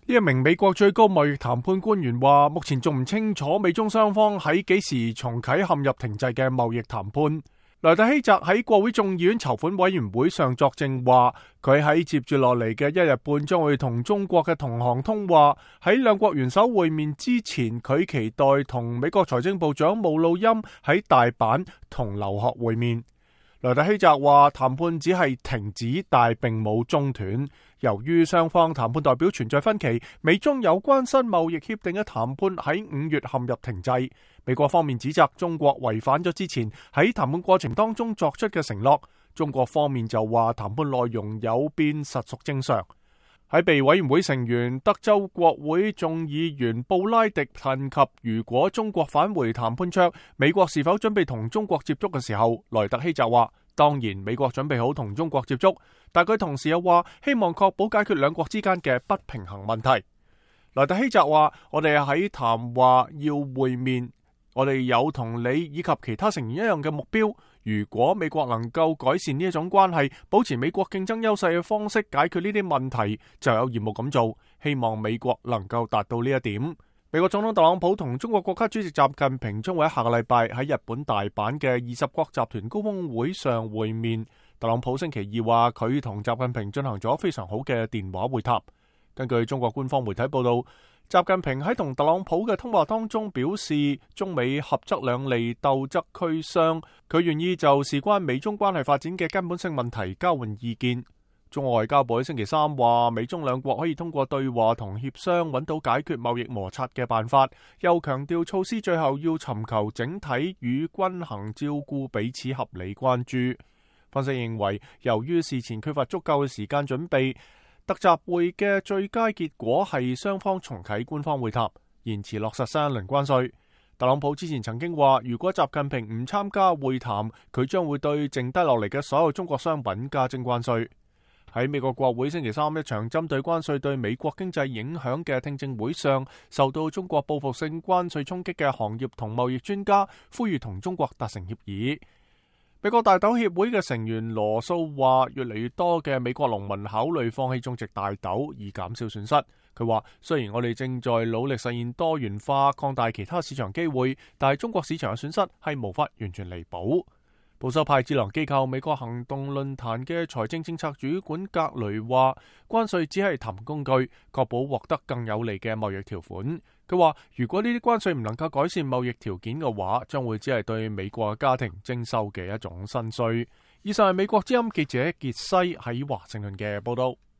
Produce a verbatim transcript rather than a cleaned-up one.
呢一名美國最高貿易談判官員話，目前仲唔清楚美中雙方喺幾時重啟陷入停滯嘅貿易談判。萊特希澤喺國會眾議院籌款委員會上作證話，佢喺接住落嚟嘅一日半將會同中國嘅同行通話。喺兩國元首會面之前，佢期待同美國財政部長姆努欽喺大阪同劉鶴會面。萊特希澤話，談判只係停止，但並冇中斷。由於雙方談判代表存在分歧，美中有關新貿易協定嘅談判喺五月陷入停滯。美國方面指責中國違反咗之前喺談判過程當中作出嘅承諾，中國方面就話談判內容有變，實屬正常。喺被委員會成員德州國會眾議員布拉迪問及如果中國返回談判桌，美國是否準備同中國接觸嘅時候，萊特希澤話，當然美國準備好同中國接觸，但佢同時又話希望確保解決兩國之間嘅不平衡問題。萊特希澤話，我哋喺談話要會面，我哋有同你以及其他成員一樣嘅目標。如果美國能夠改善呢一種關係，保持美國競爭優勢嘅方式解決呢啲問題，就有義務咁做。希望美國能夠達到呢一點。美國總統特朗普同中國國家主席習近平將會喺下個禮拜喺日本大阪嘅二十國集團高峰會上會面。特朗普星期二話佢同習近平進行咗非常好嘅電話會談。根據中國官方媒體報道，習近平喺同特朗普嘅通話當中表示，中美合則兩利，鬥則俱傷，佢願意就事關美中關係發展嘅根本性問題交換意見。中國外交部喺星期三話，美中兩國可以通過對話同協商揾到解決貿易摩擦嘅辦法，又強調措施最後要尋求整體與均衡照顧彼此合理關注。分析認為，由於事前缺乏足夠嘅時間準備，特集會嘅最佳結果係雙方重啟官方會談，延遲落實新一輪關稅。特朗普之前曾經話，如果習近平唔參加會談，佢將會對剩低落嚟嘅所有中國商品加徵關稅。喺美國國會星期三一場針對關稅對美國經濟影響嘅聽證會上，受到中國報復性關稅衝擊嘅行業同貿易專家呼籲同中國達成協議。美國大豆協會嘅成員羅素話，越嚟越多嘅美國農民考慮放棄種植大豆以減少損失。佢話，雖然我哋正在努力實現多元化，擴大其他市場機會，但係中國市場嘅損失係無法完全彌補。保守派智囊機構美國行動論壇嘅財政政策主管格雷話，關稅只係談判工具，確保獲得更有利嘅貿易條款。佢話，如果呢啲關稅唔能夠改善貿易條件嘅話，將會只係對美國嘅家庭徵收嘅一種新稅。以上係美國之音記者傑西喺華盛頓嘅報道。